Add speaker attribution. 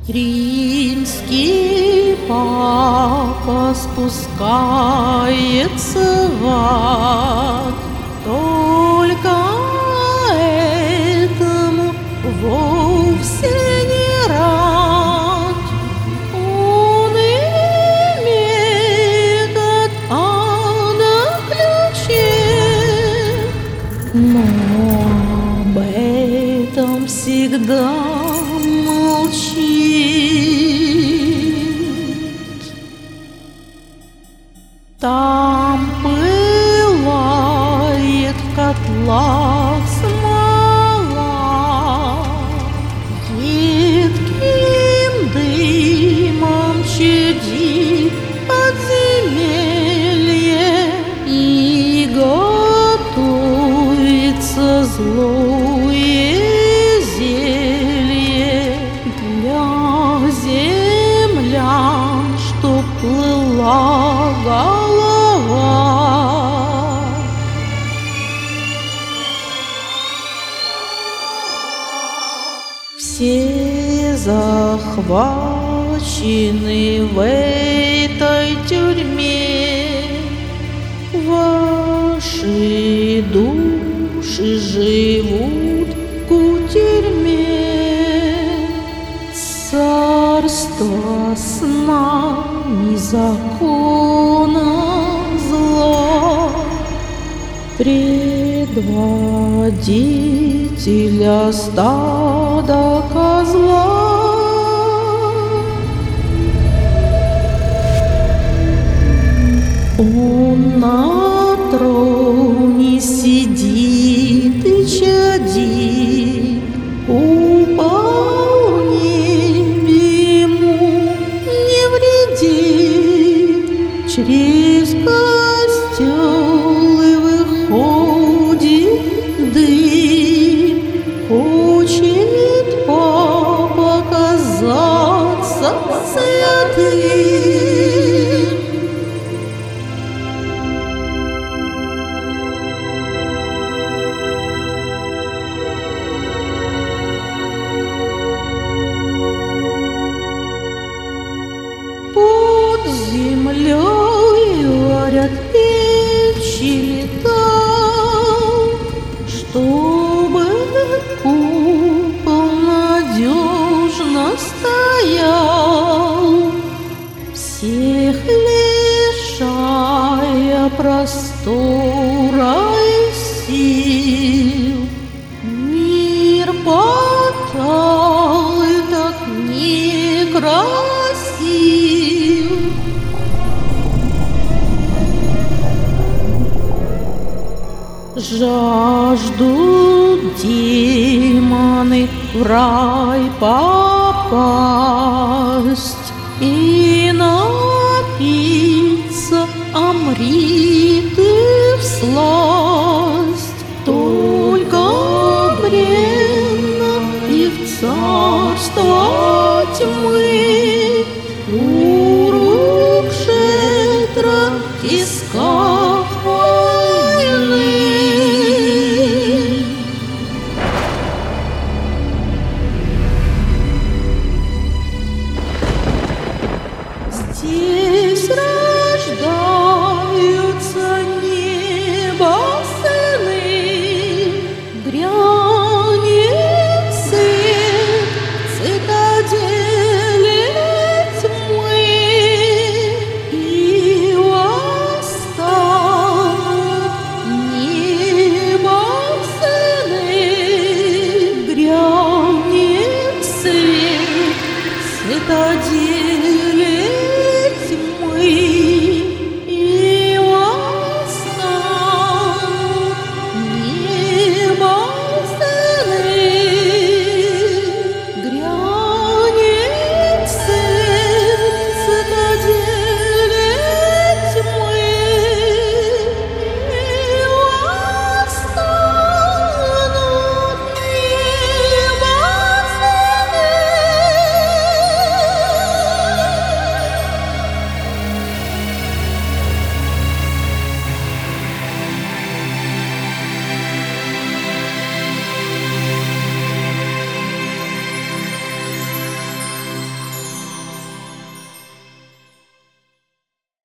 Speaker 1: Римский папа спускается в ад, только этому вовсе не рад. Он имеет от ада ключи, но об этом всегда молчит. Там пылает в котлах смола, едким дымом чадит подземелье, и готовится злое зелье для землян, что плыла голова. Все захвачены в этой тюрьме, ваши души живут в кутерьме. Царство сна, ни закона зла, предводителя стада козла. Он на троне сидит и чадит, упал в небе, ему не вредит. Через костёлы выходит дым, хочет папа казаться святым. Под землей варят печи металл, чтобы купол надежно стоял, всех лишая простора и сил. Мир потал и так некрасив. Жаждут демоны в рай попасть и напиться омриты всласть. Только бренно и в царство тьмы урок шедра тисках войны. Здесь рождаются небо сыны, грянет свет цитадели тьмы, и восстанут небо сыны, грянет свет цитадели.